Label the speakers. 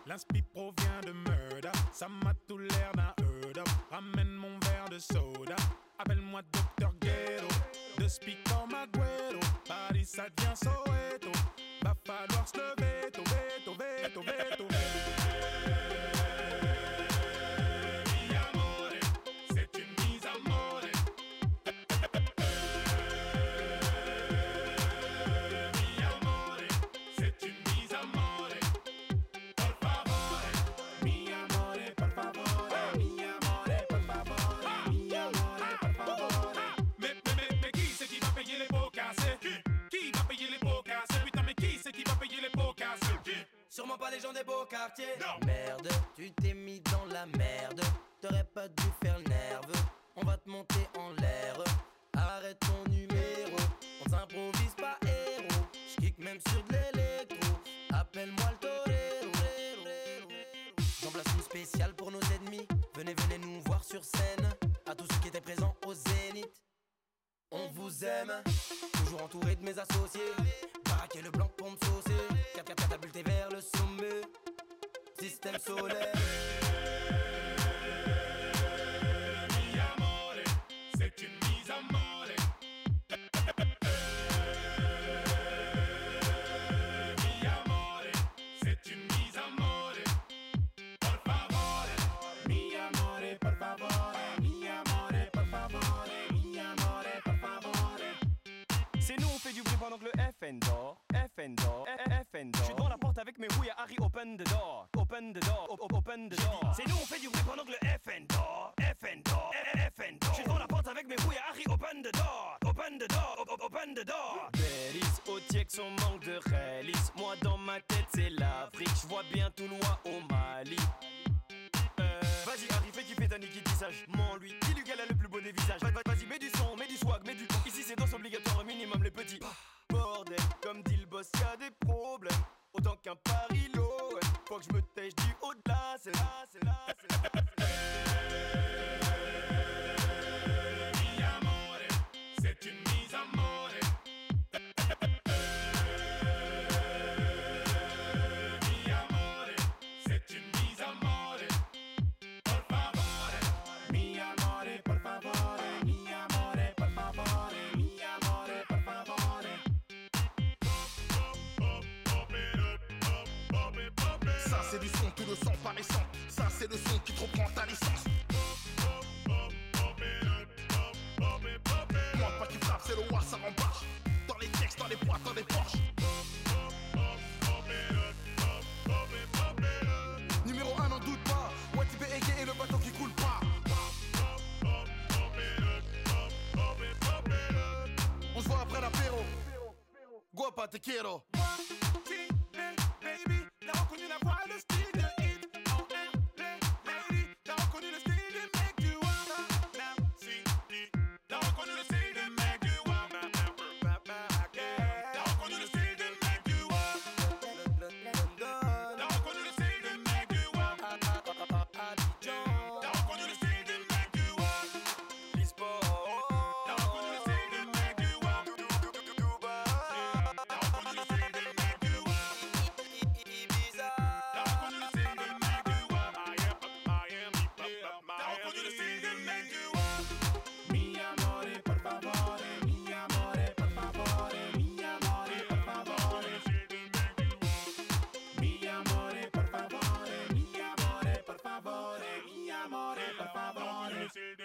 Speaker 1: L'inspi provient de murder, ça m'a tout l'air d'un up. Ramène mon verre de soda, appelle-moi Dr. Ghetto. De speak comme Agüero, Paris ça devient Soweto. Va falloir se lever, veto, veto, veto. Mi amore, c'est une mise à mort. Mi amore, c'est une mise à mort. Por favore, mi amore, por favore. Mi amore, por favore. Mi amore, por favore. Mais qui c'est qui va payer les pots cassés? Qui va payer les pots cassés? Putain, mais qui c'est qui va payer les pots cassés?
Speaker 2: Sûrement pas les gens des beaux quartiers.
Speaker 1: Non.
Speaker 2: Merde, tu t'es mis dans la merde. T'aurais pas dû faire le nerveux. On va te monter en l'air. Arrête ton numéro. On s'improvise pas héros. J'kick même sur de l'électro. Appelle-moi le torero. J'en place une spéciale pour nos ennemis. Venez, venez nous voir sur scène. À tous ceux qui étaient présents au Zénith. On vous aime, toujours entouré de mes associés. Baraquer le blanc pour me saucer. 4 catapulté vers le sommet. Système solaire.
Speaker 1: Mi amore, c'est une mise à mort. Mi amore, c'est une mise à mort. Por favore, mi amore, por favore. Mi amore, por favore. Mi amore, por favore.
Speaker 3: C'est nous on fait du bruit pendant que le FN dort. FN dort, FN dort. J'suis devant la porte avec mes rouilles à Harry, open the door. Open the door, open the door. C'est nous on fait du bruit pendant que le FN dort. FN dort, FN dort. J'suis devant la porte avec mes rouilles à Harry, open the door. Open the door, open the door. Bélis, au Tiex on manque de réalisme. Moi dans ma tête c'est l'Afrique. J'vois bien tout loin au Mali. Vas-y Harry, fais kiffer ta Niki tissage. Mens lui, dis-lui qu'elle a le plus beau des visages. Vas-y, mets du son, mets du swag, mets du ton. Ici c'est danse obligatoire, un minimum les petits. Bordel, comme dit le boss, y'a des problèmes. Autant qu'un parilo, ouais. Faut que je me tèche du haut de là, c'est là, c'est là, c'est là.
Speaker 1: Mi amore, c'est une mise à mort. Mi amore, c'est une mise à mort. Por favore, mi amore, por favore. Mi amore, por favore. Mi amore, por favore.
Speaker 4: Ça c'est du son, tout le sang paraissant. Ça c'est le son qui te reprend ta licence. Moi pas qui frappe, c'est le war, ça rembarche. Dans les textes, dans les boîtes, dans les poches. Numéro 1, n'en doute pas. Wati BEG et le bateau qui coule pas. On se voit après l'apéro. Guapa te quiero.
Speaker 1: Baby, t'as reconnu la voix, le style de hit. Oh, lady, t'as reconnu le style de mec du wanna. Now, see, t'as reconnu le style de mec du wanna. T'as reconnu le style de mec du wanna. T'as reconnu le style de mec du wanna. T'as reconnu le style de mec du wanna.
Speaker 3: L'e-sport.
Speaker 1: T'as reconnu le style de mec du wanna. T'as reconnu le style de mec du wanna. T'as reconnu le style de mec du wanna. T'as reconnu le style de mec du wanna. Mi amore, por favore. Mi amore, por favore. Mi amore, por favore. Mi amore, por favore. Mi amore, por favore. Mi amore, por favore.